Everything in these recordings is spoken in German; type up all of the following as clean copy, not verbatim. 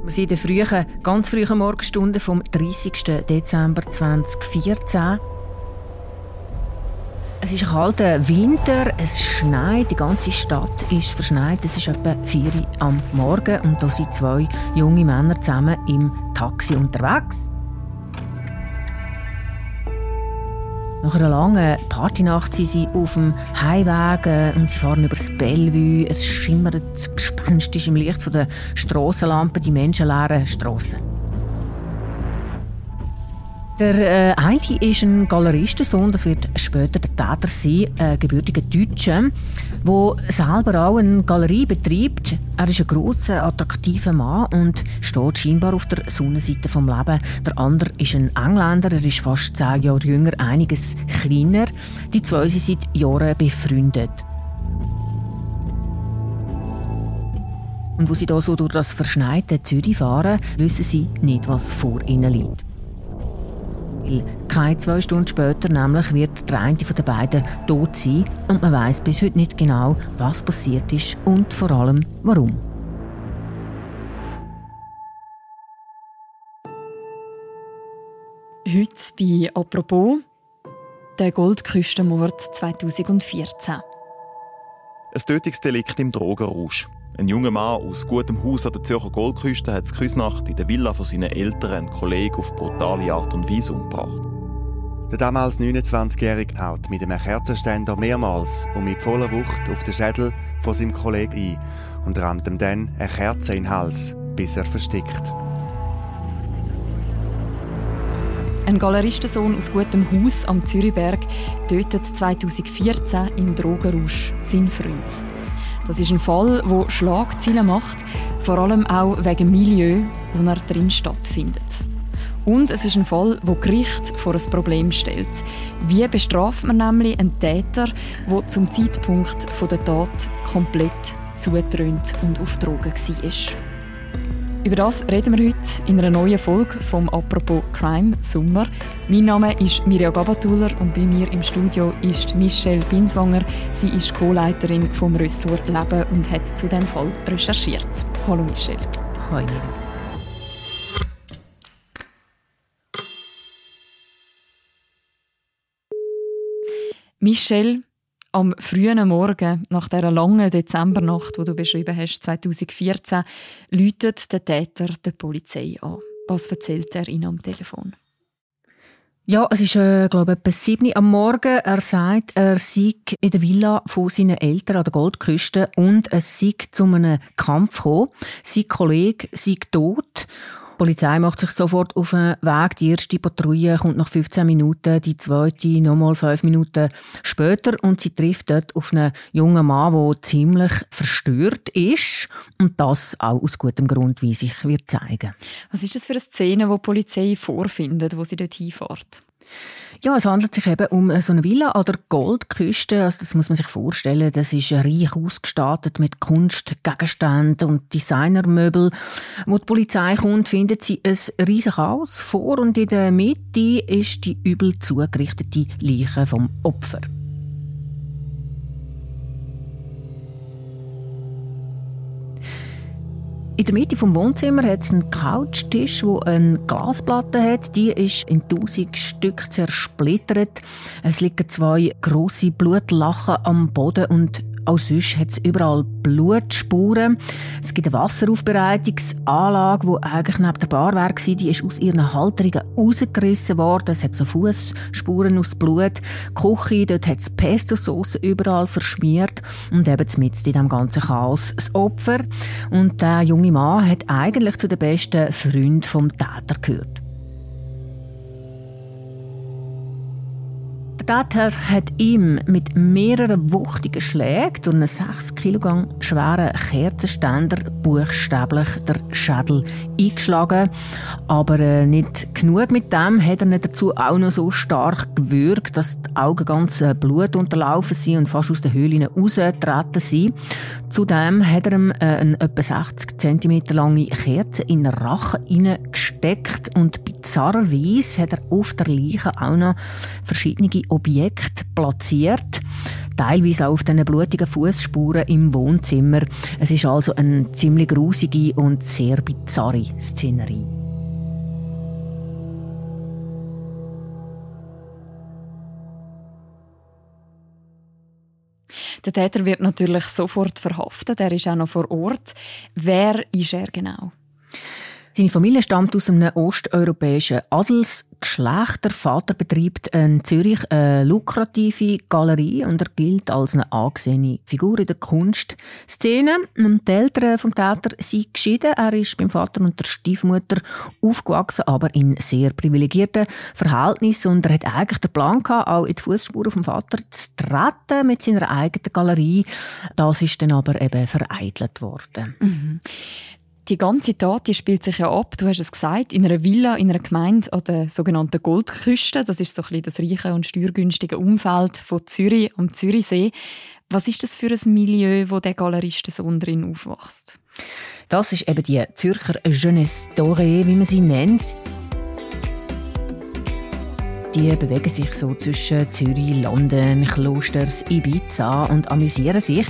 Wir sind in den ganz frühen Morgenstunden vom 30. Dezember 2014. Es ist ein kalter Winter, es schneit, die ganze Stadt ist verschneit. Es ist etwa 4 Uhr am Morgen und da sind 2 junge Männer zusammen im Taxi unterwegs. Nach einer langen Partynacht sind sie auf dem Heimweg und sie fahren über das Bellevue. Es schimmert gespenstisch im Licht der Strassenlampen die menschenleeren Strassen. Der eine ist ein Galeristensohn, das wird später der Täter sein, ein gebürtiger Deutscher, der selber auch eine Galerie betreibt. Er ist ein grosser, attraktiver Mann und steht scheinbar auf der Sonnenseite des Lebens. Der andere ist ein Engländer, er ist fast 10 Jahre jünger, einiges kleiner. Die 2 sind seit Jahren befreundet. Und wo sie da so durch das verschneite Zürich fahren, wissen sie nicht, was vor ihnen liegt. Keine 2 Stunden später nämlich wird der eine von den beiden tot sein und man weiss bis heute nicht genau, was passiert ist und vor allem warum. Heute bei «Apropos» der Goldküstenmord 2014. Ein Tötungsdelikt im Drogenrausch. Ein junger Mann aus gutem Haus an der Zürcher Goldküste hat die Küsnacht in der Villa von seinen Eltern einen Kollegen auf brutale Art und Weise umgebracht. Der damals 29-Jährige haut mit einem Kerzenständer mehrmals und mit voller Wucht auf den Schädel von seinem Kollegen ein und rammt ihm dann eine Kerze in den Hals, bis er verstickt. Ein Galeristensohn aus gutem Haus am Zürichberg tötet 2014 im Drogenrausch seinen Freund. Das ist ein Fall, der Schlagzeilen macht, vor allem auch wegen dem Milieu, wo er drin stattfindet. Und es ist ein Fall, der Gericht vor ein Problem stellt. Wie bestraft man nämlich einen Täter, der zum Zeitpunkt der Tat komplett zugetrönt und auf Drogen war? Über das reden wir heute in einer neuen Folge vom «Apropos Crime Sommer». Mein Name ist Mirja Gabatuller und bei mir im Studio ist Michelle Binswanger. Sie ist Co-Leiterin vom Ressort Leben und hat zu diesem Fall recherchiert. Hallo Michelle. Hallo Mirja. Michelle, am frühen Morgen, nach dieser langen Dezembernacht, die du beschrieben hast, 2014, läutet der Täter die Polizei an. Was erzählt er Ihnen am Telefon? Ja, es ist, glaube ich, etwa 7 Uhr am Morgen. Er sagt, er sei in der Villa von seinen Eltern an der Goldküste und es sei zu einem Kampf gekommen. Sein Kollege sei tot. Die Polizei macht sich sofort auf den Weg. Die erste Patrouille kommt nach 15 Minuten, die zweite nochmal 5 Minuten später. Und sie trifft dort auf einen jungen Mann, der ziemlich verstört ist. Und das auch aus gutem Grund, wie sich wird zeigen. Was ist das für eine Szene, die die Polizei vorfindet, wo sie dort hinfährt? Ja, es handelt sich eben um so eine Villa an der Goldküste. Also das muss man sich vorstellen. Das ist reich ausgestattet mit Kunstgegenständen und Designermöbel. Wo die Polizei kommt, findet sie ein riesiges Haus vor und in der Mitte ist die übel zugerichtete Leiche vom Opfer. In der Mitte des Wohnzimmers hat es einen Couchtisch, der eine Glasplatte hat. Die ist in 1000 Stück zersplittert. Es liegen 2 grosse Blutlachen am Boden und auch sonst hat es überall Blutspuren. Es gibt eine Wasseraufbereitungsanlage, die eigentlich neben der Bar war. Die ist aus ihren Halterungen rausgerissen worden. Es hat so Fussspuren aus Blut. Die Küche, dort hat es Pesto-Sauce überall verschmiert. Und eben mitten in diesem ganzen Chaos das Opfer. Und der junge Mann hat eigentlich zu den besten Freunden vom Täter gehört. Der Täter hat ihm mit mehreren wuchtigen Schlägen durch einen 6 Kilogramm schweren Kerzenständer buchstäblich den Schädel eingeschlagen. Aber nicht genug mit dem hat er nicht dazu auch noch so stark gewürgt, dass die Augen ganz blutunterlaufen sind und fast aus den Höhlen rausgetreten sind. Zudem hat er ihm eine etwa 60 cm lange Kerze in den Rachen hineingesteckt und bizarrerweise hat er auf der Leiche auch noch verschiedene Objekte platziert. Teilweise auch auf diesen blutigen Fußspuren im Wohnzimmer. Es ist also eine ziemlich grusige und sehr bizarre Szenerie. Der Täter wird natürlich sofort verhaftet. Er ist auch noch vor Ort. Wer ist er genau? Seine Familie stammt aus einem osteuropäischen Adelsgeschlecht. Der Vater betreibt in Zürich eine lukrative Galerie und er gilt als eine angesehene Figur in der Kunstszene. Die Eltern vom Täter sind geschieden. Er ist beim Vater und der Stiefmutter aufgewachsen, aber in sehr privilegierten Verhältnissen. Und er hat eigentlich den Plan gehabt, auch in die Fußspuren vom Vater zu treten mit seiner eigenen Galerie. Das ist dann aber eben vereitelt worden. Mhm. Die ganze Tat, die spielt sich ja ab, du hast es gesagt, in einer Villa, in einer Gemeinde an der sogenannten Goldküste. Das ist so ein bisschen das reiche und steuergünstige Umfeld von Zürich am Zürichsee. Was ist das für ein Milieu, wo der Galeristensohn drin aufwächst? Das ist eben die Zürcher Jeunesse dorée, wie man sie nennt. Die bewegen sich so zwischen Zürich, London, Klosters, Ibiza und amüsieren sich.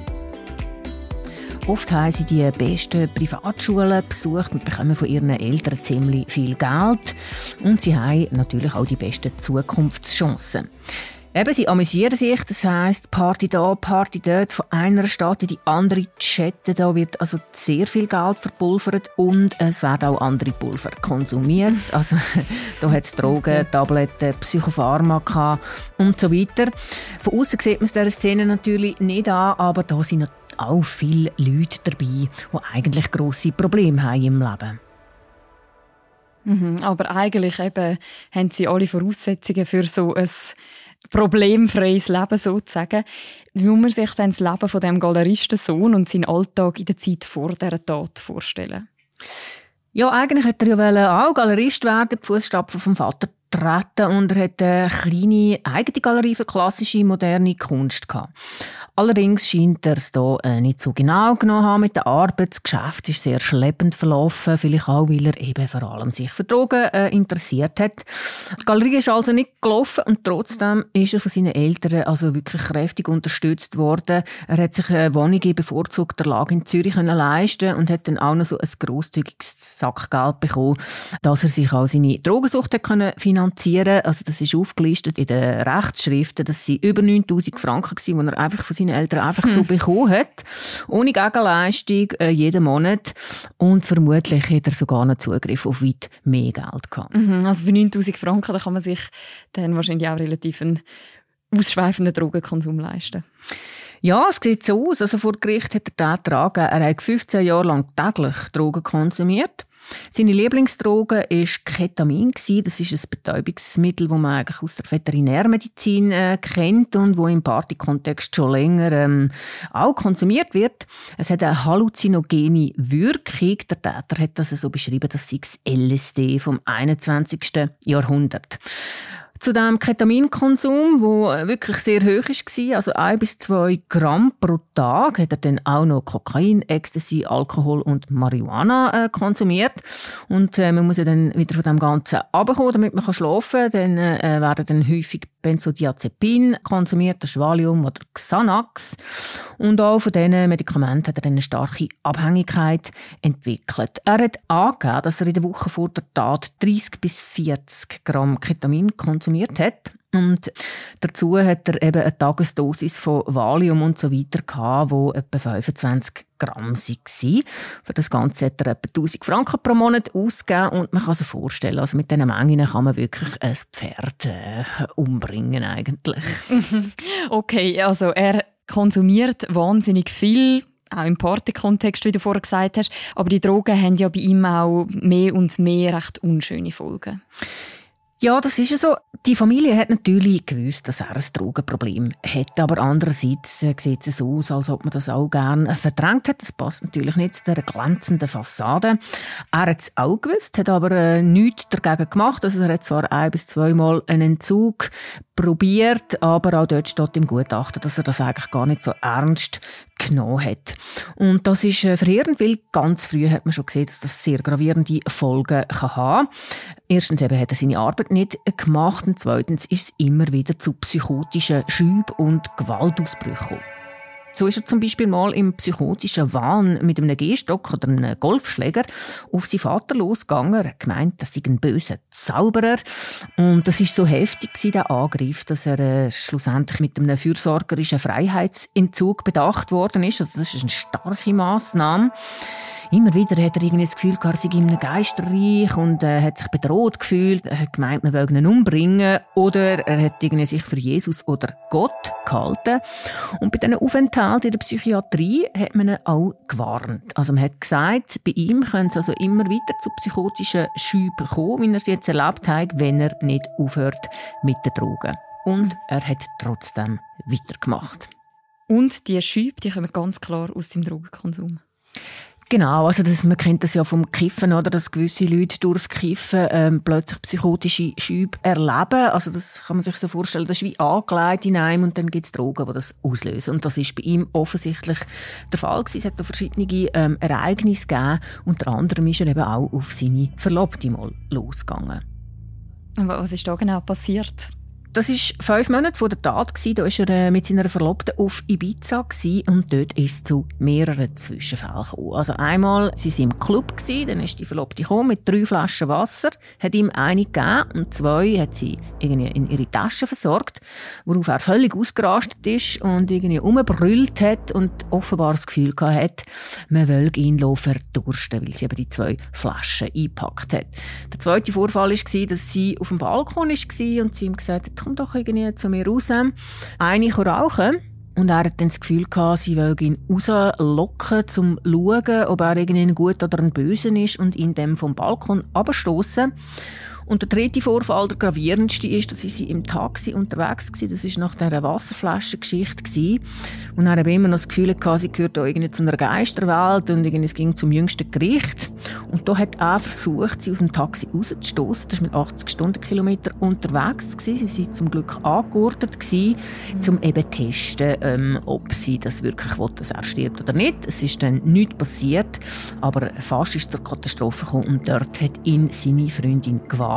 Oft haben sie die besten Privatschulen besucht und bekommen von ihren Eltern ziemlich viel Geld. Und sie haben natürlich auch die besten Zukunftschancen. Eben, sie amüsieren sich, das heisst Party da, Party dort, von einer Stadt in die andere chatten. Da wird also sehr viel Geld verpulvert und es werden auch andere Pulver konsumiert. Also da hat es Drogen, Tabletten, Psychopharmaka und so weiter. Von außen sieht man es dieser Szene natürlich nicht an, aber da sind auch viele Leute dabei, die eigentlich grosse Probleme haben im Leben. Aber eigentlich eben haben sie alle Voraussetzungen für so ein problemfreies Leben sozusagen. Wie muss man sich dann das Leben von dem Galeristensohn und seinen Alltag in der Zeit vor dieser Tat vorstellen? Ja, eigentlich hätte er ja auch Galerist werden, die Fußstapfen vom Vater treten, und er hat eine kleine eigene Galerie für klassische, moderne Kunst gehabt. Allerdings scheint er es hier nicht so genau genommen haben mit der Arbeit. Das Geschäft ist sehr schleppend verlaufen, vielleicht auch, weil er eben vor allem sich für Drogen interessiert hat. Die Galerie ist also nicht gelaufen und trotzdem ist er von seinen Eltern also wirklich kräftig unterstützt worden. Er hat sich eine Wohnung in bevorzugter Lage in Zürich leisten und hat dann auch noch so ein grosszügiges Sackgeld bekommen, dass er sich auch seine Drogensucht finanzieren konnte. Also das ist aufgelistet in den Rechtsschriften, dass sie über 9'000 Franken waren, die er einfach von seinen Eltern einfach so bekommen hat. Ohne Gegenleistung, jeden Monat. Und vermutlich hat er sogar noch Zugriff auf weit mehr Geld gehabt. Also für 9'000 Franken da kann man sich dann wahrscheinlich auch relativ einen ausschweifenden Drogenkonsum leisten. Ja, es sieht so aus. Also vor Gericht hat er Täter angegeben, er hat 15 Jahre lang täglich Drogen konsumiert. Seine Lieblingsdroge war Ketamin. Das ist ein Betäubungsmittel, das man eigentlich aus der Veterinärmedizin kennt und das im Partykontext schon länger auch konsumiert wird. Es hat eine halluzinogene Wirkung. Der Täter hat das so beschrieben, das sei das LSD vom 21. Jahrhundert. Zu dem Ketaminkonsum, der wirklich sehr hoch war, also 1 bis 2 Gramm pro Tag, hat er dann auch noch Kokain, Ecstasy, Alkohol und Marihuana konsumiert. Und man muss ja dann wieder von dem Ganzen runterkommen, damit man schlafen kann. Dann werden dann häufig Benzodiazepin konsumiert, das Valium oder Xanax. Und auch von diesen Medikamenten hat er eine starke Abhängigkeit entwickelt. Er hat angegeben, dass er in der Woche vor der Tat 30 bis 40 Gramm Ketamin konsumiert hat. Und dazu hat er eben eine Tagesdosis von Valium und so weiter gehabt, wo etwa 25 Gramm waren. Für das Ganze hat er etwa 1000 Franken pro Monat ausgegeben. Und man kann sich vorstellen, also mit diesen Mengen kann man wirklich ein Pferd umbringen eigentlich. Okay, also er konsumiert wahnsinnig viel, auch im Partykontext, wie du vorher gesagt hast. Aber die Drogen haben ja bei ihm auch mehr und mehr recht unschöne Folgen. Ja, das ist ja so. Die Familie hat natürlich gewusst, dass er ein Drogenproblem hat. Aber andererseits sieht es so aus, als ob man das auch gerne verdrängt hat. Das passt natürlich nicht zu der glänzenden Fassade. Er hat es auch gewusst, hat aber nichts dagegen gemacht. Also er hat zwar 1 bis 2 Mal einen Entzug probiert, aber auch dort steht im Gutachten, dass er das eigentlich gar nicht so ernst genommen hat. Und das ist verheerend, weil ganz früh hat man schon gesehen, dass das sehr gravierende Folgen kann haben. Erstens eben hat er seine Arbeit nicht gemacht und zweitens ist es immer wieder zu psychotischen Schüben und Gewaltausbrüchen gekommen. So ist er zum Beispiel mal im psychotischen Wahn mit einem Gehstock oder einem Golfschläger auf seinen Vater losgegangen. Er hat gemeint, das sei ein böser Zauberer. Und das war so heftig, der Angriff, dass er schlussendlich mit einem fürsorgerischen Freiheitsentzug bedacht worden ist. Also das ist eine starke Massnahme. Immer wieder hat er irgendwie das Gefühl, er sei in einem Geisterreich und hat sich bedroht gefühlt. Er hat gemeint, man wolle ihn umbringen. Oder er hat irgendwie sich für Jesus oder Gott gehalten. Und bei diesen Aufenthalten in der Psychiatrie hat man ihn auch gewarnt. Also man hat gesagt, bei ihm können es also immer wieder zu psychotischen Schüben kommen, wie er sie jetzt erlebt hat, wenn er nicht aufhört mit den Drogen. Und er hat trotzdem weitergemacht. Und die Schübe, die kommen ganz klar aus dem Drogenkonsum. Genau, also man kennt das ja vom Kiffen, oder, dass gewisse Leute durchs Kiffen plötzlich psychotische Schübe erleben. Also das kann man sich so vorstellen, das ist wie angelegt in einem und dann gibt es Drogen, die das auslösen. Und das ist bei ihm offensichtlich der Fall gewesen. Es hat da verschiedene Ereignisse gegeben. Unter anderem ist er eben auch auf seine Verlobte mal losgegangen. Und was ist da genau passiert? Das war 5 Monate vor der Tat. Da war er mit seiner Verlobten auf Ibiza und dort ist es zu mehreren Zwischenfällen gekommen. Also einmal waren sie im Club, dann ist die Verlobte gekommen mit 3 Flaschen Wasser, hat ihm eine gegeben und 2 hat sie irgendwie in ihre Tasche versorgt, worauf er völlig ausgerastet ist und irgendwie rumgebrüllt hat und offenbar das Gefühl hatte, man wolle ihn verdursten, weil sie eben die 2 Flaschen eingepackt hat. Der zweite Vorfall war, dass sie auf dem Balkon war und sie ihm gesagt hat, komm doch irgendwie zu mir raus. Eine rauchen. Und er hat dann das Gefühl gehabt, sie will ihn rauslocken, um zu schauen, ob er irgendwie ein Gut oder ein Bösen ist und ihn dann vom Balkon abstoßen. Und der dritte Vorfall, der gravierendste, ist, dass sie im Taxi unterwegs war. Das war nach dieser Wasserflaschengeschichte. Und er hatte immer noch das Gefühl gehabt, sie gehört auch irgendwie zu einer Geisterwelt und irgendwie es ging zum jüngsten Gericht. Und da hat er versucht, sie aus dem Taxi rauszustossen. Das war mit 80 Stundenkilometer unterwegs. Sie waren zum Glück angegurtet, um eben zu testen, ob sie das wirklich will, dass er stirbt oder nicht. Es ist dann nichts passiert, aber fast ist es zur Katastrophe gekommen und dort hat ihn seine Freundin gewarnt.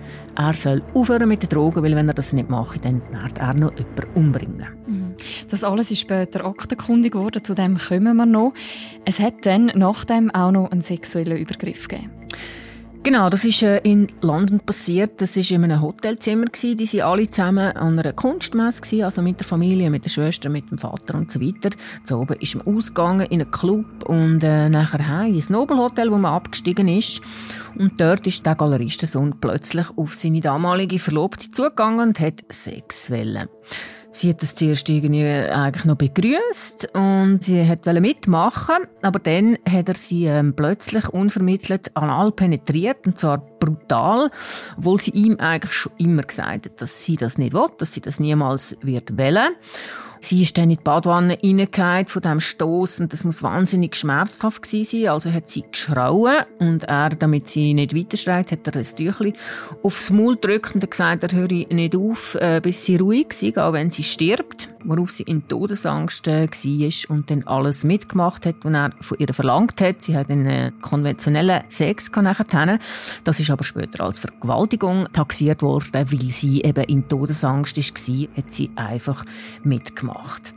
Er soll aufhören mit den Drogen, weil wenn er das nicht macht, dann wird er noch jemanden umbringen. Das alles ist später aktenkundig geworden, zu dem kommen wir noch. Es hat dann nach dem auch noch einen sexuellen Übergriff gegeben. Genau, das ist in London passiert. Das war in einem Hotelzimmer. Die waren alle zusammen an einer Kunstmesse, also mit der Familie, mit der Schwester, mit dem Vater und so weiter. So oben ist man ausgegangen in einen Club und nachher heim in ein Nobelhotel, wo man abgestiegen ist. Und dort ist der Galeristensohn plötzlich auf seine damalige Verlobte zugegangen und hat Sex wollen. Sie hat das zuerst irgendwie eigentlich noch begrüßt und sie wollte mitmachen, aber dann hat er sie plötzlich unvermittelt anal penetriert, und zwar brutal, obwohl sie ihm eigentlich schon immer gesagt hat, dass sie das nicht will, dass sie das niemals wird wollen. Sie ist dann in die Badwanne reingefallen von diesem Stoss und das muss wahnsinnig schmerzhaft gewesen sein. Also hat sie geschrauen und er, damit sie nicht weiter schreit, hat er ein Tüchlein aufs Maul gedrückt und hat gesagt, er höre nicht auf, bis sie ruhig sei, auch wenn sie stirbt. Worauf sie in Todesangst war und dann alles mitgemacht hat, was er von ihr verlangt hat. Sie hat einen konventionellen Sex nachher. Das ist aber später als Vergewaltigung taxiert worden, weil sie eben in Todesangst war, hat sie einfach mitgemacht.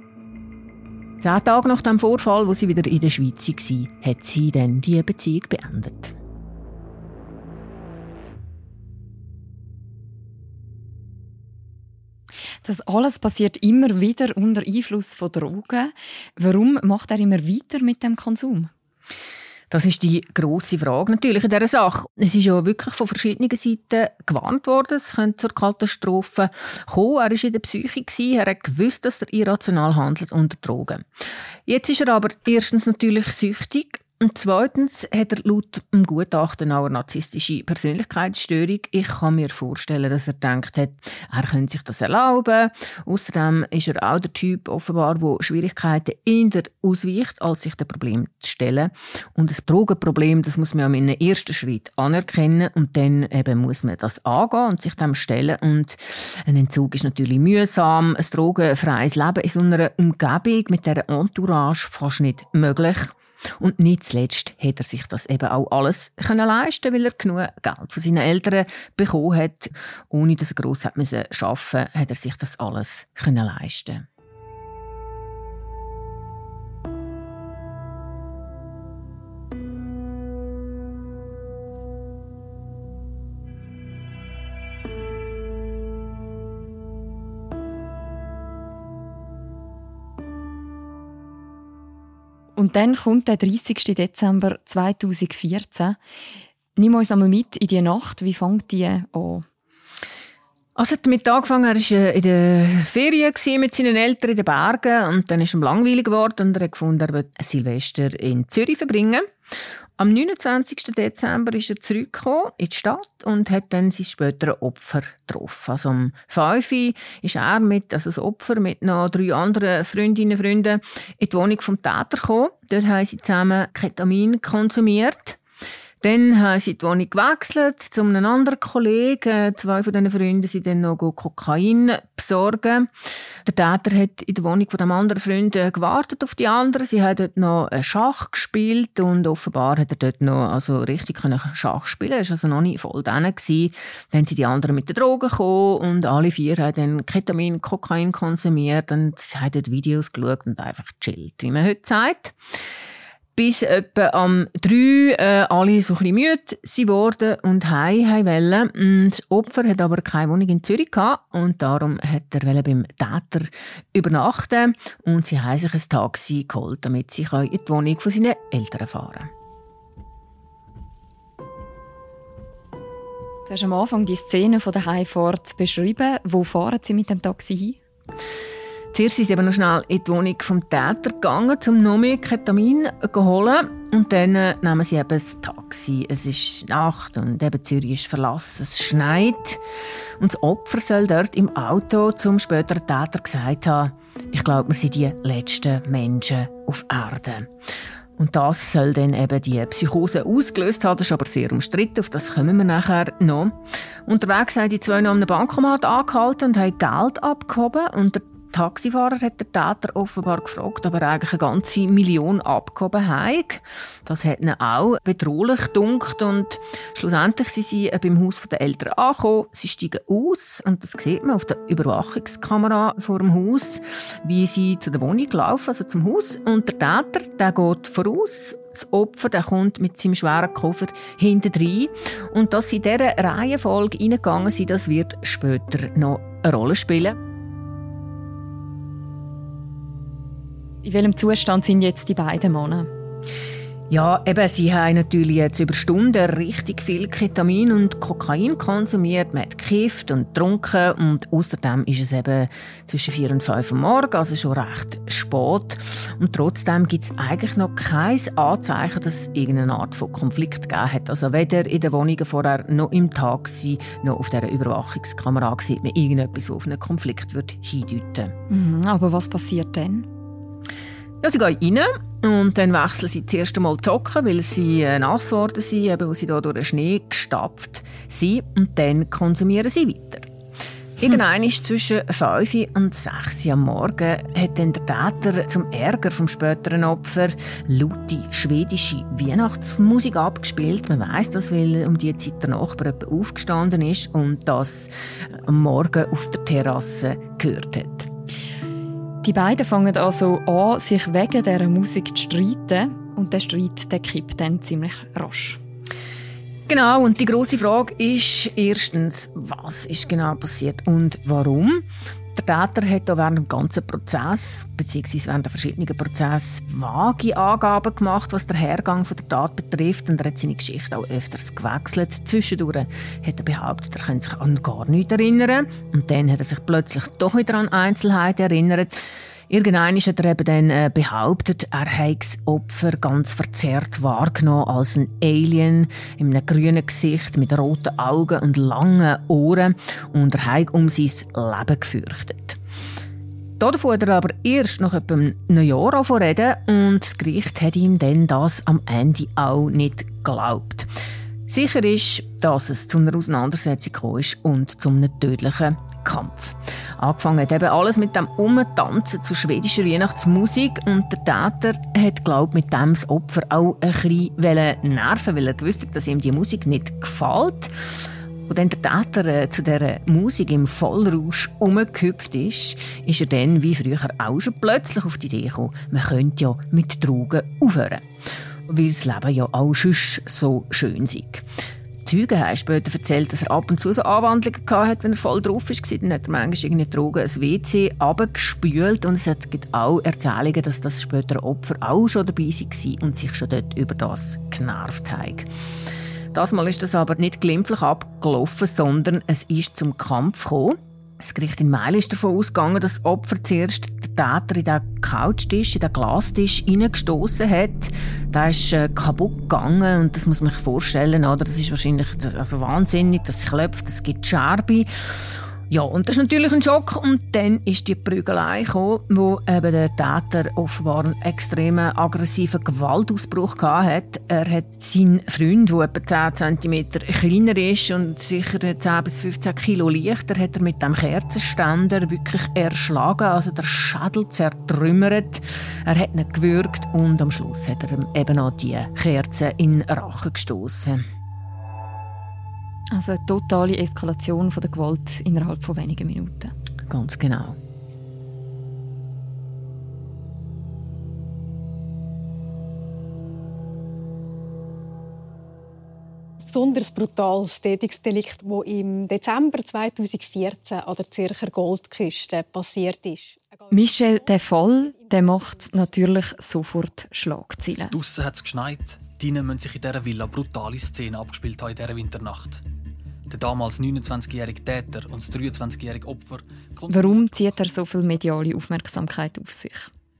10 Tage nach dem Vorfall, wo sie wieder in der Schweiz war, hat sie dann die Beziehung beendet. Das alles passiert immer wieder unter Einfluss von Drogen. Warum macht er immer weiter mit dem Konsum? Das ist die grosse Frage natürlich in dieser Sache. Es ist ja wirklich von verschiedenen Seiten gewarnt worden, es könnte zur Katastrophe kommen. Er war in der Psyche, er hat gewusst, dass er irrational handelt unter Drogen. Jetzt ist er aber erstens natürlich süchtig Und zweitens hat er laut dem Gutachten auch eine narzisstische Persönlichkeitsstörung. Ich kann mir vorstellen, dass er gedacht hat, er könnte sich das erlauben. Außerdem ist er auch der Typ offenbar, der Schwierigkeiten eher ausweicht, als sich dem Problem zu stellen. Und das Drogenproblem, das muss man ja in einem ersten Schritt anerkennen und dann eben muss man das angehen und sich dem stellen. Und ein Entzug ist natürlich mühsam. Ein drogenfreies Leben in so einer Umgebung mit dieser Entourage fast nicht möglich. Und nicht zuletzt hat er sich das eben auch alles leisten können, weil er genug Geld von seinen Eltern bekommen hat. Ohne dass er gross arbeiten musste, hat er sich das alles leisten. Und dann kommt der 30. Dezember 2014. Nimm uns einmal mit in die Nacht. Wie fängt die an? Also er hat damit angefangen, er war in der Ferien mit seinen Eltern in den Bergen und dann ist ihm langweilig geworden und er hat gefunden, er will Silvester in Zürich verbringen. Am 29. Dezember ist er zurückgekommen in die Stadt und hat dann sein späteres Opfer getroffen. Also um 5 Uhr ist er das Opfer mit noch 3 anderen Freundinnen und Freunden in die Wohnung des Täters gekommen. Dort haben sie zusammen Ketamin konsumiert. Dann haben sie die Wohnung gewechselt zu einem anderen Kollegen. 2 von diesen Freunden sind dann noch Kokain besorgen. Der Täter hat in der Wohnung von dem anderen Freund gewartet auf die anderen. Sie haben dort noch Schach gespielt und offenbar hat er dort noch richtig Schach spielen. Er war also noch nicht voll drin. Dann sind die anderen mit den Drogen gekommen und alle 4 haben dann Ketamin, Kokain konsumiert und haben dort Videos geschaut und einfach gechillt, wie man heute sagt. Bis etwa am 3 alle so ein bisschen müde wurden und heim wollen. Das Opfer hat aber keine Wohnung in Zürich gehabt und darum hat er beim Täter übernachten und sie haben sich ein Taxi geholt, damit sie in die Wohnung von seinen Eltern fahren können. Du hast am Anfang die Szene von der Heimfahrt beschrieben. Wo fahren Sie mit dem Taxi hin? Zuerst sind sie noch schnell in die Wohnung des Täters gegangen, um noch mehr Ketamin zu holen. Und dann nehmen sie eben das Taxi. Es ist Nacht und eben Zürich ist verlassen. Es schneit. Und das Opfer soll dort im Auto zum späteren Täter gesagt haben, ich glaube, wir sind die letzten Menschen auf Erde. Und das soll dann eben die Psychose ausgelöst haben. Das ist aber sehr umstritten, auf das kommen wir nachher noch. Unterwegs haben die 2 noch an einem Bankomat angehalten und haben Geld abgehoben. Und der Taxifahrer hat der Täter offenbar gefragt, ob er eigentlich eine ganze Million abgehoben hat. Das hat ihn auch bedrohlich gedunkt und schlussendlich sind sie beim Haus der Eltern angekommen. Sie steigen aus und das sieht man auf der Überwachungskamera vor dem Haus, wie sie zu der Wohnung laufen, also zum Haus. Und der Täter, der geht voraus. Das Opfer, der kommt mit seinem schweren Koffer hintendrein. Und dass sie in dieser Reihenfolge reingegangen sind, das wird später noch eine Rolle spielen. In welchem Zustand sind jetzt die beiden Männer? Ja, eben, sie haben natürlich jetzt über Stunden richtig viel Ketamin und Kokain konsumiert. Man hat gekifft und getrunken und außerdem ist es eben zwischen 4 und 5 Uhr morgens, also schon recht spät. Und trotzdem gibt es eigentlich noch kein Anzeichen, dass es irgendeine Art von Konflikt gegeben hat. Also weder in den Wohnungen vorher noch im Taxi noch auf dieser Überwachungskamera sieht man irgendetwas, das auf einen Konflikt hindeuten würde. Aber was passiert dann? Ja, sie gehen rein und dann wechseln sie zuerst einmal die Socken, weil sie nass geworden sind, eben, wo sie da durch den Schnee gestapft sind. Und dann konsumieren sie weiter. Irgendwann zwischen 5 und 6 Uhr am Morgen hat dann der Täter zum Ärger vom späteren Opfer laute schwedische Weihnachtsmusik abgespielt. Man weiss das, weil um diese Zeit der Nachbar aufgestanden ist und das am Morgen auf der Terrasse gehört hat. Die beiden fangen also an, sich wegen dieser Musik zu streiten. Und der Streit der kippt dann ziemlich rasch. Genau, und die grosse Frage ist erstens, was ist genau passiert und warum? Der Täter hat während dem ganzen Prozess, beziehungsweise während der verschiedenen Prozesse, vage Angaben gemacht, was den Hergang der Tat betrifft. Und er hat seine Geschichte auch öfters gewechselt. Zwischendurch hat er behauptet, er könne sich an gar nichts erinnern. Und dann hat er sich plötzlich doch wieder an Einzelheiten erinnert. Irgendwann hat er eben dann behauptet, er habe das Opfer ganz verzerrt wahrgenommen als ein Alien in einem grünen Gesicht mit roten Augen und langen Ohren und er habe um sein Leben gefürchtet. Davon hat er aber erst nach etwa einem Jahr reden und das Gericht hat ihm dann das am Ende auch nicht geglaubt. Sicher ist, dass es zu einer Auseinandersetzung gekommen ist und zu einem tödlichen Kampf. Angefangen hat eben alles mit dem Umtanzen zu schwedischer Weihnachtsmusik und der Täter hat, glaube ich, mit dem das Opfer auch ein bisschen nerven, weil er gewusst hat, dass ihm die Musik nicht gefällt. Und wenn der Täter zu dieser Musik im Vollrausch umgehüpft ist er dann, wie früher auch schon, plötzlich auf die Idee gekommen, man könnte ja mit Drogen aufhören. Weil das Leben ja auch sonst so schön sei. Die Zeugen haben später erzählt, dass er ab und zu so Anwandlungen hatte, wenn er voll drauf war. Dann hat er manchmal irgendwie Drogen ins WC runtergespült. Und es gibt auch Erzählungen, dass das spätere Opfer auch schon dabei war und sich schon dort über das genervt haben. Das Mal ist das aber nicht glimpflich abgelaufen, sondern es ist zum Kampf gekommen. Das Gericht in Meil ist davon ausgegangen, dass das Opfer zuerst den Täter in den Couchtisch, in den Glastisch hineingestossen hat. Der ist kaputt gegangen und das muss man sich vorstellen, oder? Das ist wahrscheinlich wahnsinnig, das klopft, es gibt Scherben. Ja, und das ist natürlich ein Schock. Und dann ist die Prügelei gekommen, wo eben der Täter offenbar einen extremen aggressiven Gewaltausbruch hatte. Er hat seinen Freund, der etwa 10 cm kleiner ist und sicher 10 bis 15 Kilo leichter, hat er mit dem Kerzenständer wirklich erschlagen, also der Schädel zertrümmert. Er hat ihn gewürgt und am Schluss hat er ihm eben auch die Kerze in den Rachen gestoßen. Also eine totale Eskalation von der Gewalt innerhalb von wenigen Minuten. Ganz genau. Ein besonders brutales Tätigungsdelikt, das im Dezember 2014 an der Zürcher Goldküste passiert ist. Michel, der Fall macht natürlich sofort Schlagzeilen. Draussen hat es geschneit. Drinnen müssen sich in dieser Villa brutale Szenen abgespielt haben in dieser Winternacht. Der damals 29-jährige Täter und das 23-jährige Opfer... Warum zieht er so viel mediale Aufmerksamkeit auf sich?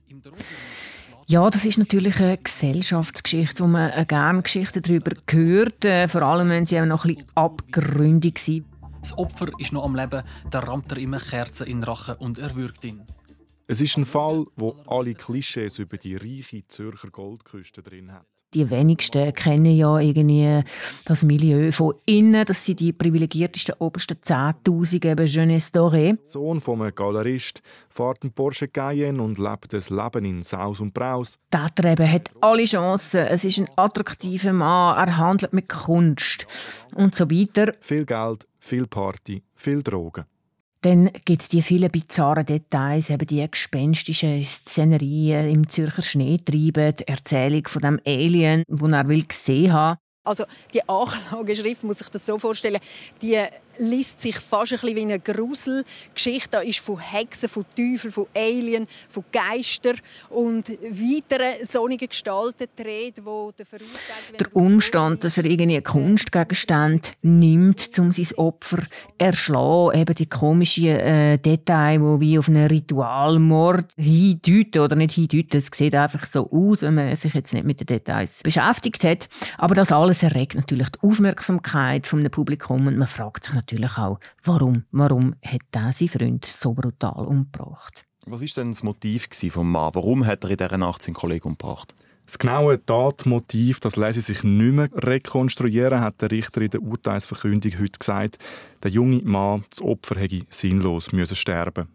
Ja, das ist natürlich eine Gesellschaftsgeschichte, wo man gerne Geschichten darüber hört, vor allem wenn sie auch noch ein bisschen abgründig sind. Das Opfer ist noch am Leben, da rammt er ihm eine Kerze in den Rachen und erwürgt ihn. Es ist ein Fall, wo alle Klischees über die reiche Zürcher Goldküste drin hat. Die wenigsten kennen ja irgendwie das Milieu von innen. Das sind die privilegiertesten obersten 10'000 eben Jeunesse dorée. Sohn von einem Galerist fährt einen Porsche Cayenne und lebt das Leben in Saus und Braus. Der Täter eben hat alle Chancen. Es ist ein attraktiver Mann. Er handelt mit Kunst und so weiter. Viel Geld, viel Party, viel Drogen. Dann gibt es die vielen bizarren Details, eben die gespenstischen Szenerien im Zürcher Schnee treiben, die Erzählung von dem Alien, den er gesehen haben. Also die Anklageschrift, muss ich das so vorstellen, die liest sich fast ein bisschen wie eine Gruselgeschichte. Da ist von Hexen, von Teufeln, von Alien, von Geistern und weiteren sonnigen Gestalten die Rede, die der Verurteilte... Der Umstand, dass er irgendwie Kunstgegenstände nimmt, um sein Opfer zu erschlagen, eben die komischen Details, die wie auf einen Ritualmord hindeuten oder nicht hindeuten. Es sieht einfach so aus, wenn man sich jetzt nicht mit den Details beschäftigt hat. Aber das alles erregt natürlich die Aufmerksamkeit vom Publikum und man fragt sich natürlich auch, warum hat er seinen Freund so brutal umgebracht? Was war denn das Motiv des Mannes? Warum hat er in dieser Nacht seinen Kollegen umgebracht? Das genaue Tatmotiv, das lässt sich nicht mehr rekonstruieren, hat der Richter in der Urteilsverkündung heute gesagt. Der junge Mann, das Opfer, hätte sinnlos sterben.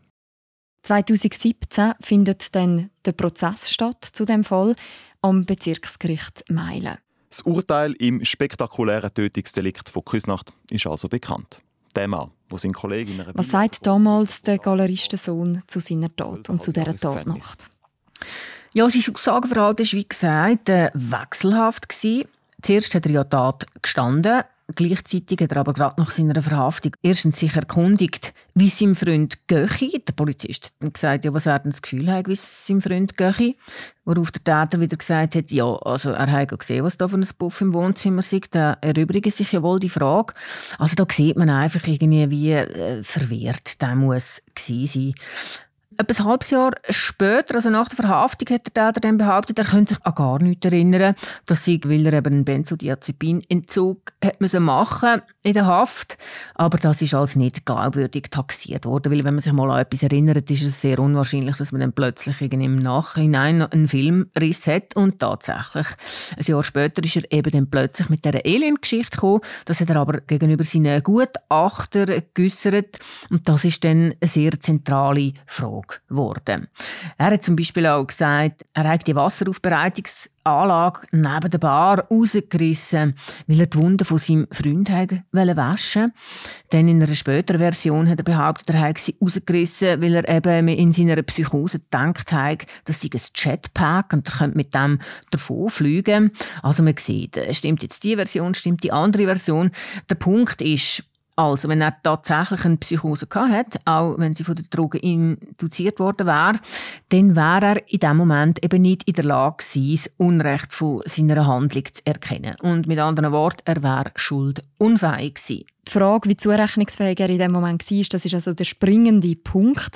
2017 findet dann der Prozess statt zu dem Fall am Bezirksgericht Meilen. Das Urteil im spektakulären Tötungsdelikt von Küsnacht ist also bekannt. Der Mann, der seinen Kollegen in einer... Was sagt damals der Galeristensohn zu seiner Tat und zu dieser Tatnacht? Ja, sein Aussageverhalten war, wie gesagt, wechselhaft. Zuerst hat er ja Tat gestanden. Gleichzeitig hat er aber gerade nach seiner Verhaftung erstens sich erkundigt, wie es seinem Freund gehe. Der Polizist hat gesagt, ja, was er denn das Gefühl hat, wie es seinem Freund gehe. Worauf der Täter wieder gesagt hat, ja, also er hat gesehen, was da für ein Puff im Wohnzimmer sei. Da erübrige sich ja wohl die Frage. Also da sieht man einfach irgendwie, wie verwirrt der muss gewesen sein. Etwas ein halbes Jahr später, also nach der Verhaftung, hat der Täter dann behauptet, er könnte sich an gar nichts erinnern, dass sie, weil er eben einen Benzodiazepinentzug machen in der Haft. Aber das ist als nicht glaubwürdig taxiert worden, weil wenn man sich mal an etwas erinnert, ist es sehr unwahrscheinlich, dass man dann plötzlich im Nachhinein einen Filmriss hat. Und tatsächlich, ein Jahr später ist er eben dann plötzlich mit dieser Alien-Geschichte gekommen. Das hat er aber gegenüber seinen Gutachtern geäussert. Und das ist dann eine sehr zentrale Frage geworden. Er hat zum Beispiel auch gesagt, er hat die Wasseraufbereitungsanlage neben der Bar rausgerissen, weil er die Wunden von seinem Freund waschen wollte. Dann in einer späteren Version hat er behauptet, er habe sie rausgerissen, weil er eben in seiner Psychose gedacht hat, das sei ein Jetpack und er könnte mit dem davonfliegen. Also man sieht, stimmt jetzt die Version, stimmt die andere Version. Der Punkt ist, also, wenn er tatsächlich eine Psychose hatte, auch wenn sie von den Drogen induziert worden wäre, dann wäre er in diesem Moment eben nicht in der Lage gewesen, das Unrecht von seiner Handlung zu erkennen. Und mit anderen Worten, er wäre schuldunfähig gewesen. Die Frage, wie zurechnungsfähig er in diesem Moment war, das ist also der springende Punkt.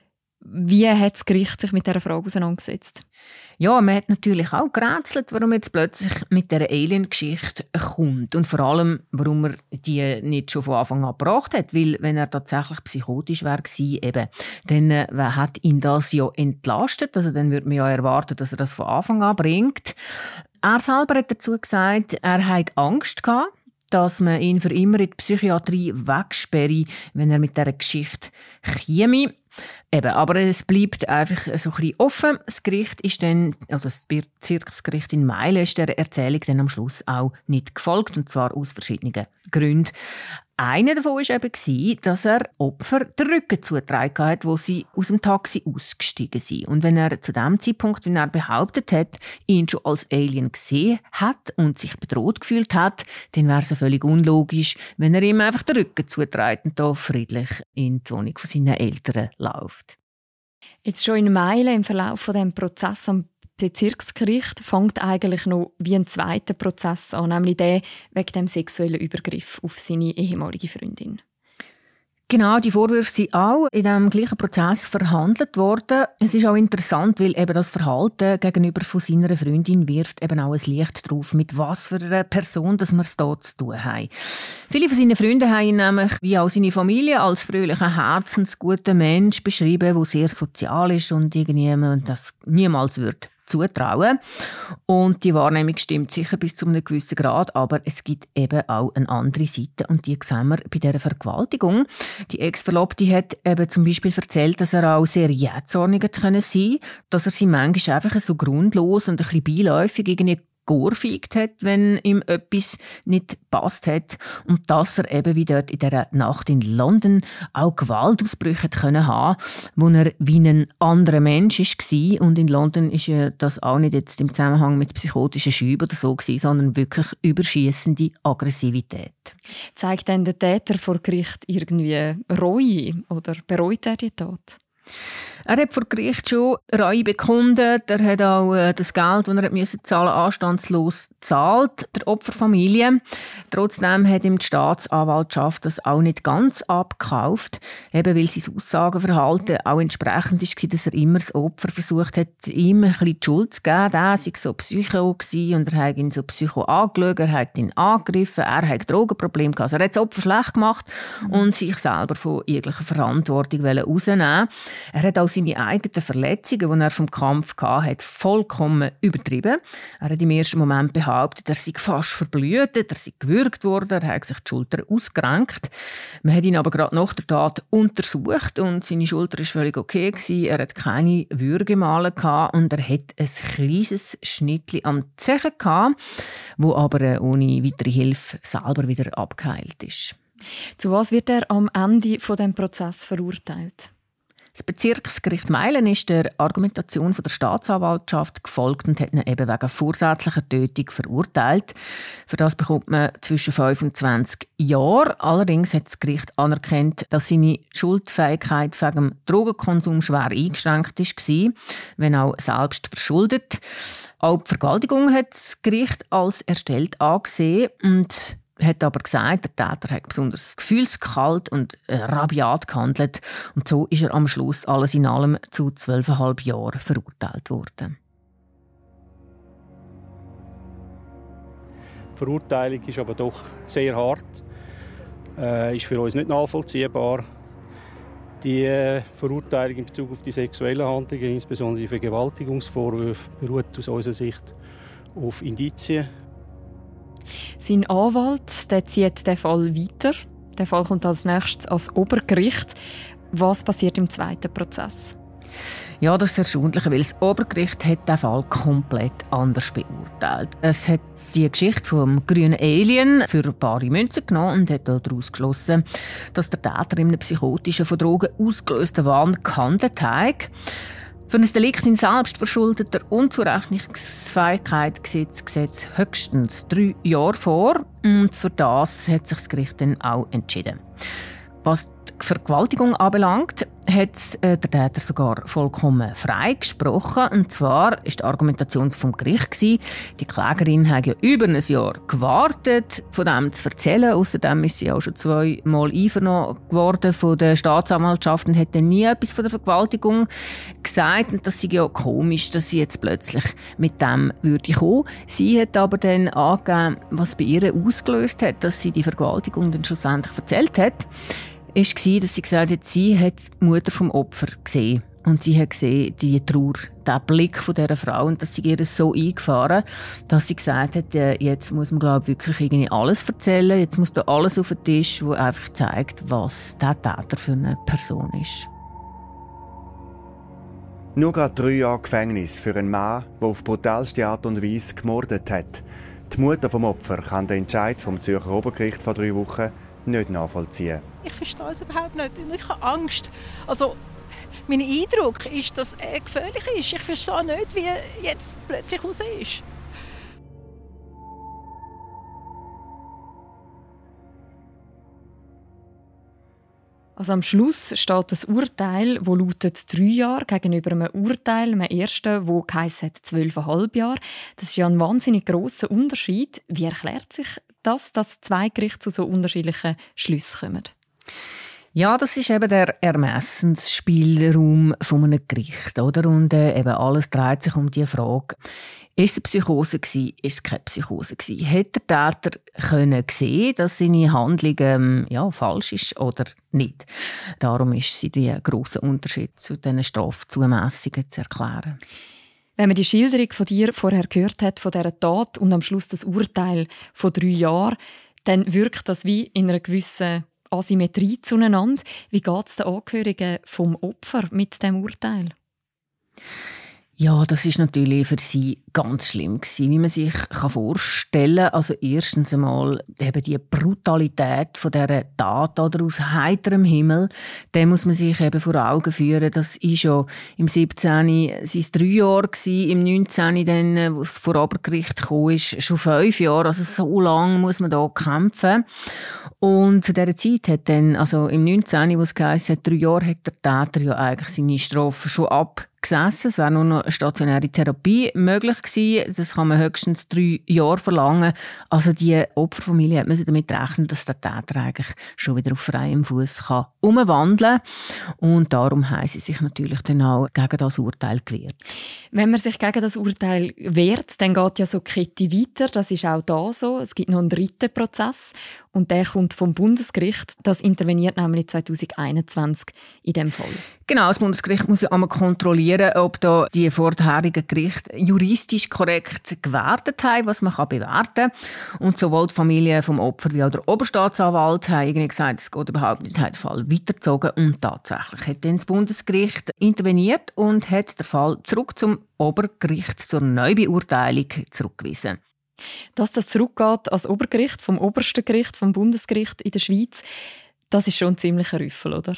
Wie hat das Gericht sich mit dieser Frage auseinandergesetzt? Ja, man hat natürlich auch gerätselt, warum jetzt plötzlich mit dieser Alien-Geschichte kommt. Und vor allem, warum er die nicht schon von Anfang an gebracht hat. Weil, wenn er tatsächlich psychotisch wäre, eben, dann hat ihn das ja entlastet. Also dann würde man ja erwarten, dass er das von Anfang an bringt. Er selber hat dazu gesagt, er hatte Angst gehabt, dass man ihn für immer in die Psychiatrie wegsperre, wenn er mit dieser Geschichte käme. Eben, aber es bleibt einfach so ein bisschen offen. Das Gericht ist dann, also das Bezirksgericht in Meilen ist der Erzählung dann am Schluss auch nicht gefolgt, und zwar aus verschiedenen Gründen. Einer davon war eben, dass er Opfer den Rücken zugetragen hat, wo sie aus dem Taxi ausgestiegen sind. Und wenn er zu dem Zeitpunkt, wenn er behauptet hat, ihn schon als Alien gesehen hat und sich bedroht gefühlt hat, dann wäre es ja völlig unlogisch, wenn er ihm einfach den Rücken zuträgt und da friedlich in die Wohnung von seinen Eltern läuft. Jetzt schon in Meilen im Verlauf von dem Prozess am Bezirksgericht fängt eigentlich noch wie ein zweiter Prozess an, nämlich der wegen dem sexuellen Übergriff auf seine ehemalige Freundin. Genau, die Vorwürfe sind auch in diesem gleichen Prozess verhandelt worden. Es ist auch interessant, weil eben das Verhalten gegenüber von seiner Freundin wirft eben auch ein Licht darauf, mit was für einer Person dass wir es hier zu tun haben. Viele von seinen Freunden haben ihn nämlich, wie auch seine Familie, als fröhlichen, herzensguten Mensch beschrieben, der sehr sozial ist und irgendjemand das niemals würde zutrauen. Und die Wahrnehmung stimmt sicher bis zu einem gewissen Grad, aber es gibt eben auch eine andere Seite und die sehen wir bei dieser Vergewaltigung. Die Ex-Verlobte hat eben zum Beispiel erzählt, dass er auch sehr jähzornig sein konnte, dass er sie manchmal einfach so grundlos und ein bisschen beiläufig irgendwie geohrfeigt hat, wenn ihm etwas nicht gepasst hat. Und dass er eben wie dort in dieser Nacht in London auch Gewaltausbrüche haben konnte, wo er wie ein anderer Mensch war. Und in London ist ja das auch nicht jetzt im Zusammenhang mit psychotischen Schüben oder so gewesen, sondern wirklich überschiessende Aggressivität. Zeigt denn der Täter vor Gericht irgendwie Reue oder bereut er die Tat? Er hat vor Gericht schon Reue bekundet. Er hat auch das Geld, das er zahlen musste, anstandslos gezahlt, der Opferfamilie. Trotzdem hat ihm die Staatsanwaltschaft das auch nicht ganz abgekauft, eben weil sein Aussagenverhalten auch entsprechend war, dass er immer das Opfer versucht hat, ihm ein bisschen die Schuld zu geben. Er sei so Psycho und er hat ihn so Psycho angeschaut, er hat ihn angegriffen, er hat Drogenprobleme gehabt. Also er hat das Opfer schlecht gemacht und sich selber von jeglicher Verantwortung rausnehmen. Er hat auch seine eigenen Verletzungen, die er vom Kampf hatte, vollkommen übertrieben. Er hat im ersten Moment behauptet, er sei fast verblutet, er sei gewürgt worden, er hat sich die Schulter ausgerenkt. Man hat ihn aber gerade nach der Tat untersucht und seine Schulter war völlig okay gewesen. Er hat keine Würgemale und er hat ein kleines Schnittchen am Zehen gehabt, wo aber ohne weitere Hilfe selber wieder abgeheilt ist. Zu was wird er am Ende von dem Prozess verurteilt? Das Bezirksgericht Meilen ist der Argumentation der Staatsanwaltschaft gefolgt und hat ihn eben wegen vorsätzlicher Tötung verurteilt. Für das bekommt man zwischen 5 und 20 Jahre. Allerdings hat das Gericht anerkannt, dass seine Schuldfähigkeit wegen dem Drogenkonsum schwer eingeschränkt war, wenn auch selbst verschuldet. Auch die Vergewaltigung hat das Gericht als erstellt angesehen und hat aber gesagt, der Täter hat besonders gefühlskalt und rabiat gehandelt. Und so ist er am Schluss alles in allem zu 12,5 Jahren verurteilt worden. Die Verurteilung ist aber doch sehr hart. Ist für uns nicht nachvollziehbar. Die Verurteilung in Bezug auf die sexuellen Handlungen, insbesondere die Vergewaltigungsvorwürfe, beruht aus unserer Sicht auf Indizien. Sein Anwalt der zieht den Fall weiter. Der Fall kommt als nächstes ans Obergericht. Was passiert im zweiten Prozess? Ja, das ist erstaunlich, weil das Obergericht hat den Fall komplett anders beurteilt. Es hat die Geschichte vom grünen Alien für bare Münzen genommen und hat daraus geschlossen, dass der Täter in einem psychotischen, von Drogen ausgelösten Wahn gehandelt hat. Für ein Delikt in selbstverschuldeter Unzurechnungsfähigkeit sieht das Gesetz höchstens 3 Jahre vor. Und für das hat sich das Gericht dann auch entschieden. Was die Vergewaltigung anbelangt, hat der Täter sogar vollkommen frei gesprochen. Und zwar war die Argumentation vom Gericht. Die Klägerin hat ja über ein Jahr gewartet, von dem zu erzählen. Außerdem ist sie auch schon 2-mal einvernommen worden von der Staatsanwaltschaft und hat dann nie etwas von der Vergewaltigung gesagt. Und das ist ja komisch, dass sie jetzt plötzlich mit dem würde kommen. Sie hat aber dann angegeben, was bei ihr ausgelöst hat, dass sie die Vergewaltigung dann schlussendlich erzählt hat. War, dass sie gesagt hat, sie hat die Mutter vom Opfer gesehen. Und sie hat gesehen, die Trauer, den Blick von dieser Frau. Und dass sie ihr so eingefahren, dass sie gesagt hat, jetzt muss man, glaube ich, wirklich irgendwie alles erzählen. Jetzt muss da alles auf den Tisch, wo einfach zeigt, was der Täter für eine Person ist. Nur gerade 3 Jahre Gefängnis für einen Mann, der auf brutalste Art und Weise gemordet hat. Die Mutter vom Opfer kann den Entscheid vom Zürcher Obergericht vor 3 Wochen nicht nachvollziehen. Ich verstehe es überhaupt nicht. Ich habe Angst. Also, mein Eindruck ist, dass er gefährlich ist. Ich verstehe nicht, wie er jetzt plötzlich raus ist. Also am Schluss steht das Urteil, das lautet 3 Jahre gegenüber einem Urteil, einem ersten, das geheissen hat 12,5 Jahre. Das ist ja ein wahnsinnig grosser Unterschied. Wie erklärt sich das, dass 2 Gerichte zu so unterschiedlichen Schlüssen kommen? Ja, das ist eben der Ermessensspielraum von einem Gericht, oder? Und eben alles dreht sich um die Frage: Ist es eine Psychose gewesen? Ist es keine Psychose gewesen? Hätte der Täter können sehen, dass seine Handlung falsch ist oder nicht? Darum ist sie der grosse Unterschied zu diesen Strafzumessungen zu erklären. Wenn man die Schilderung von dir vorher gehört hat, von dieser Tat und am Schluss das Urteil von 3 Jahren, dann wirkt das wie in einer gewissen Asymmetrie zueinander. Wie geht es den Angehörigen vom Opfer mit dem Urteil? Ja, das ist natürlich für sie ganz schlimm gewesen, wie man sich vorstellen kann. Also erstens einmal eben die Brutalität von dieser Tat oder aus heiterem Himmel. Den muss man sich eben vor Augen führen. Das ist ja im 17. sind 3 Jahre gewesen, im 19. dann, wo es vor Obergericht gekommen ist, schon 5 Jahre. Also so lange muss man da kämpfen. Und zu dieser Zeit hat dann, also im 19., wo es geheißen hat, 3 Jahre, hat der Täter ja eigentlich seine Strafe schon abgesessen. Es wäre nur noch eine stationäre Therapie möglich gewesen. Das kann man höchstens 3 Jahre verlangen. Also die Opferfamilie musste damit rechnen, dass der Täter eigentlich schon wieder auf freiem Fuß umwandeln kann. Und darum haben sie sich natürlich dann auch gegen das Urteil gewehrt. Wenn man sich gegen das Urteil wehrt, dann geht ja so die Kette weiter. Das ist auch da so. Es gibt noch einen 3. Prozess. Und der kommt vom Bundesgericht. Das interveniert nämlich 2021 in diesem Fall. Genau, das Bundesgericht muss ja einmal kontrollieren, ob da die vorherigen Gerichte juristisch korrekt gewertet haben, was man bewerten kann. Und sowohl die Familie vom Opfer wie auch der Oberstaatsanwalt haben irgendwie gesagt, es geht überhaupt nicht, hat den Fall weitergezogen. Und tatsächlich hat dann das Bundesgericht interveniert und hat den Fall zurück zum Obergericht zur Neubeurteilung zurückgewiesen. Dass das zurückgeht als Obergericht, vom obersten Gericht, vom Bundesgericht in der Schweiz, das ist schon ein ziemlicher Rüffel, oder?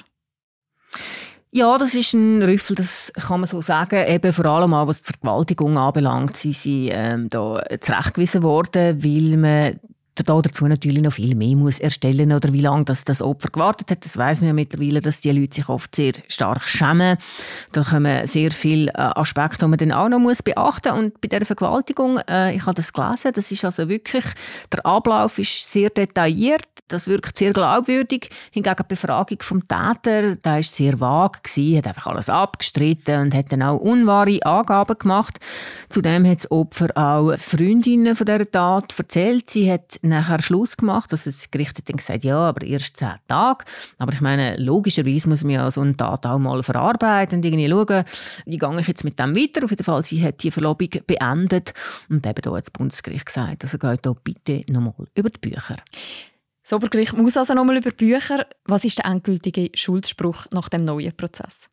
Ja, das ist ein Rüffel, das kann man so sagen. Eben vor allem auch, was die Vergewaltigung anbelangt, sind sie da zurechtgewiesen worden, weil man dazu natürlich noch viel mehr muss erstellen oder wie lange das Opfer gewartet hat. Das weiss man ja mittlerweile, dass die Leute sich oft sehr stark schämen. Da kommen sehr viele Aspekte, die man dann auch noch beachten muss. Und bei dieser Vergewaltigung, ich habe das gelesen, das ist also wirklich, der Ablauf ist sehr detailliert, das wirkt sehr glaubwürdig. Hingegen die Befragung vom Täter, der war sehr vage gewesen, hat einfach alles abgestritten und hat dann auch unwahre Angaben gemacht. Zudem hat das Opfer auch Freundinnen von dieser Tat erzählt. Sie hat nachher Schluss gemacht. Also das Gericht hat dann gesagt, ja, aber erst 10 Tage. Aber ich meine, logischerweise muss man ja so eine Tat auch mal verarbeiten und irgendwie schauen, wie gehe ich jetzt mit dem weiter. Auf jeden Fall, sie hat die Verlobung beendet. Und eben da hat das Bundesgericht gesagt, also geht da bitte nochmal über die Bücher. Das Obergericht muss also nochmal über Bücher. Was ist der endgültige Schuldspruch nach dem neuen Prozess?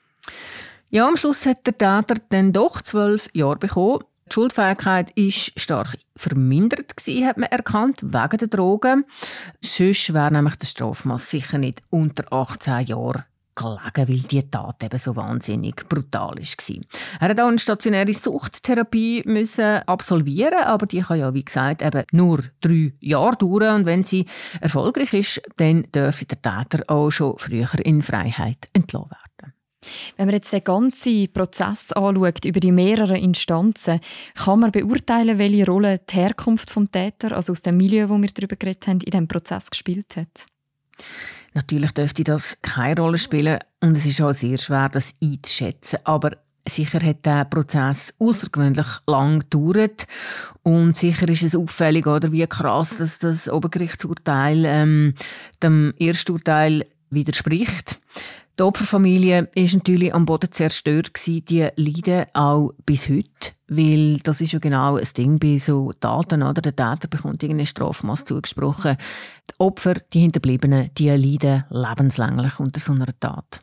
Ja, am Schluss hat der Täter dann doch 12 Jahre bekommen. Die Schuldfähigkeit war stark vermindert, hat man erkannt, wegen der Drogen. Sonst wäre nämlich das Strafmaß sicher nicht unter 18 Jahren gelegen, weil die Tat eben so wahnsinnig brutal war. Er hat auch eine stationäre Suchttherapie müssen absolvieren, aber die kann ja, wie gesagt, eben nur 3 Jahre dauern. Und wenn sie erfolgreich ist, dann dürfte der Täter auch schon früher in Freiheit entlassen werden. Wenn man jetzt den ganzen Prozess anschaut, über die mehreren Instanzen, kann man beurteilen, welche Rolle die Herkunft des Täters, also aus dem Milieu, wo wir darüber geredet haben, in diesem Prozess gespielt hat? Natürlich dürfte das keine Rolle spielen und es ist auch sehr schwer, das einzuschätzen. Aber sicher hat der Prozess außergewöhnlich lang gedauert und sicher ist es auffällig, oder, wie krass dass das Obergerichtsurteil dem Ersturteil widerspricht. Die Opferfamilie war natürlich am Boden zerstört. Die leiden auch bis heute, weil das ist ja genau ein Ding bei so Taten. Oder? Der Täter bekommt irgendein Strafmaß zugesprochen. Die Opfer, die Hinterbliebenen, die leiden lebenslänglich unter so einer Tat.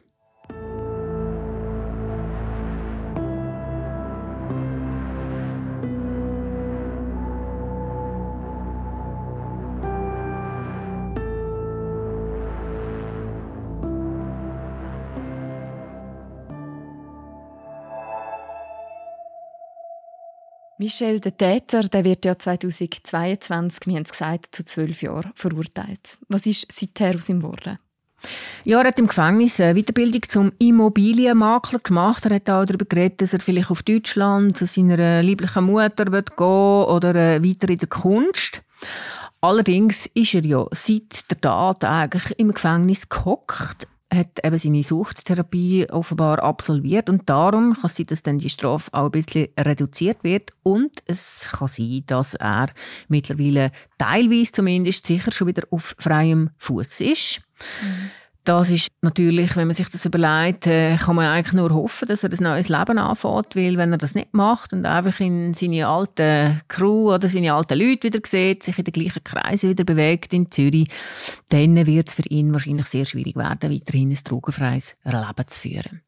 Michel, der Täter, der wird ja 2022, wir haben es gesagt, zu 12 Jahren verurteilt. Was ist seither aus ihm geworden? Ja, er hat im Gefängnis eine Weiterbildung zum Immobilienmakler gemacht. Er hat auch darüber geredet, dass er vielleicht auf Deutschland zu seiner lieblichen Mutter gehen will oder weiter in der Kunst. Allerdings ist er ja seit der Tat eigentlich im Gefängnis gehockt. Er hat eben seine Suchttherapie offenbar absolviert und darum kann es sein, dass dann die Strafe auch ein bisschen reduziert wird und es kann sein, dass er mittlerweile teilweise zumindest sicher schon wieder auf freiem Fuß ist. Das ist natürlich, wenn man sich das überlegt, kann man eigentlich nur hoffen, dass er ein neues Leben anfängt, weil wenn er das nicht macht und einfach in seine alte Crew oder seine alten Leute wieder sieht, sich in den gleichen Kreisen wieder bewegt in Zürich, dann wird es für ihn wahrscheinlich sehr schwierig werden, weiterhin ein drogenfreies Leben zu führen.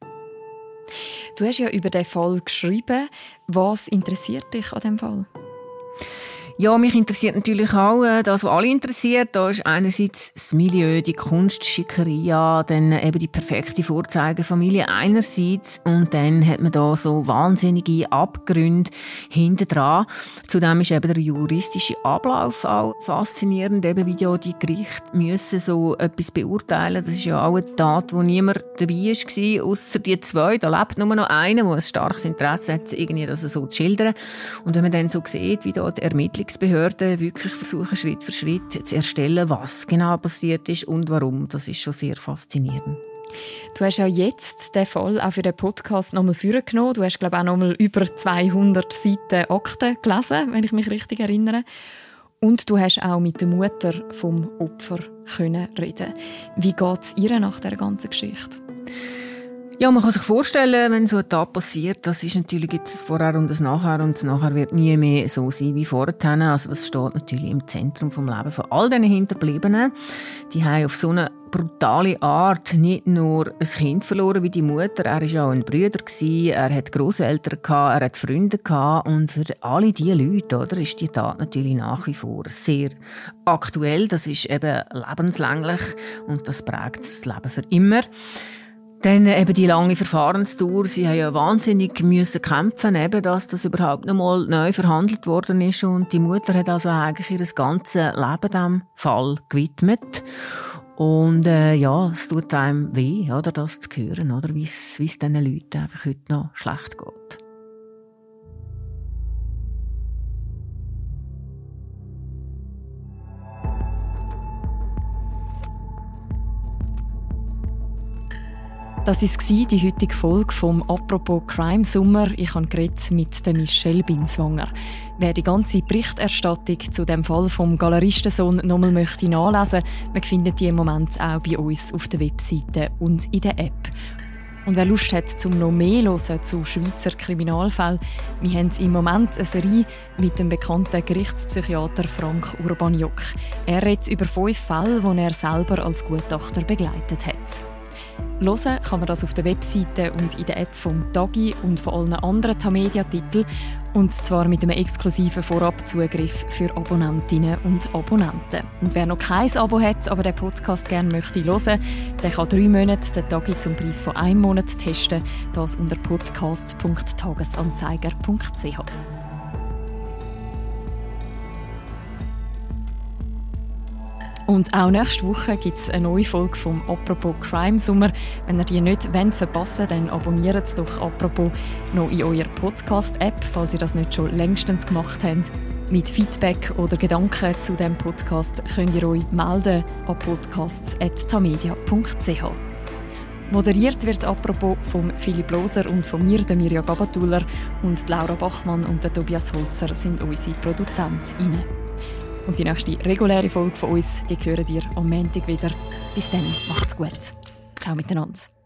Du hast ja über diesen Fall geschrieben. Was interessiert dich an diesem Fall? Ja, mich interessiert natürlich auch das, was alle interessiert. Da ist einerseits das Milieu, die Kunst, Schickeria, dann eben die perfekte Vorzeigefamilie einerseits und dann hat man da so wahnsinnige Abgründe hinten dran. Zudem ist eben der juristische Ablauf auch faszinierend, eben wie ja die Gerichte müssen so etwas beurteilen. Das ist ja auch eine Tat, wo niemand dabei war, ausser die 2. Da lebt nur noch einer, der ein starkes Interesse hat, irgendwie das so zu schildern. Und wenn man dann so sieht, wie da die Ermittlungsbehörden wirklich versuchen, Schritt für Schritt zu erstellen, was genau passiert ist und warum, das ist schon sehr faszinierend. Du hast ja jetzt den Fall auch für den Podcast nochmal vorgenommen. Du hast, glaube ich, auch nochmal über 200 Seiten Akten gelesen, wenn ich mich richtig erinnere. Und du hast auch mit der Mutter vom Opfer reden. Wie geht es ihr nach dieser ganzen Geschichte? Ja, man kann sich vorstellen, wenn so eine Tat passiert, das ist natürlich jetzt Vorher und das Nachher und das Nachher wird nie mehr so sein wie vorher. Also das steht natürlich im Zentrum vom Lebens von all diesen Hinterbliebenen. Die haben auf so eine brutale Art nicht nur ein Kind verloren wie die Mutter, er war ja auch ein Bruder, er hat Grosseltern, er hat Freunde und für alle diese Leute oder, ist die Tat natürlich nach wie vor sehr aktuell. Das ist eben lebenslänglich und das prägt das Leben für immer. Dann eben die lange Verfahrensdauer. Sie haben ja wahnsinnig müssen kämpfen, eben, dass das überhaupt noch mal neu verhandelt worden ist. Und die Mutter hat also eigentlich ihr ganzes Leben diesem Fall gewidmet. Und es tut einem weh, oder, das zu hören, oder, wie es diesen Leuten einfach heute noch schlecht geht. Das war die heutige Folge vom «Apropos Crime Sommer». Ich habe mit der Michelle Binswanger. Wer die ganze Berichterstattung zu dem Fall vom Galeristensohn nochmal möchte nachlesen, man findet die im Moment auch bei uns auf der Webseite und in der App. Und wer Lust hat, zum noch mehr hören zu Schweizer Kriminalfällen, wir haben im Moment eine Serie mit dem bekannten Gerichtspsychiater Frank Urbaniok. Er redet über 5 Fälle, die er selber als Gutachter begleitet hat. Hören kann man das auf der Webseite und in der App vom Tagi und von allen anderen Tamedia-Titeln. Und zwar mit einem exklusiven Vorabzugriff für Abonnentinnen und Abonnenten. Und wer noch kein Abo hat, aber den Podcast gerne möchte hören, der kann 3 Monate den Tagi zum Preis von 1 Monat testen. Das unter podcast.tagesanzeiger.ch. Und auch nächste Woche gibt es eine neue Folge vom «Apropos Crime Sommer». Wenn ihr die nicht verpassen wollt, dann abonniert doch «Apropos» noch in eurer Podcast-App, falls ihr das nicht schon längstens gemacht habt. Mit Feedback oder Gedanken zu diesem Podcast könnt ihr euch melden an podcasts@tamedia.ch. Moderiert wird «Apropos» von Philipp Loser und von mir, der Mirja Gabatuller. Und Laura Bachmann und der Tobias Holzer sind unsere ProduzentInnen. Und die nächste reguläre Folge von uns, die hören ihr am Montag wieder. Bis dann, macht's gut. Ciao miteinander.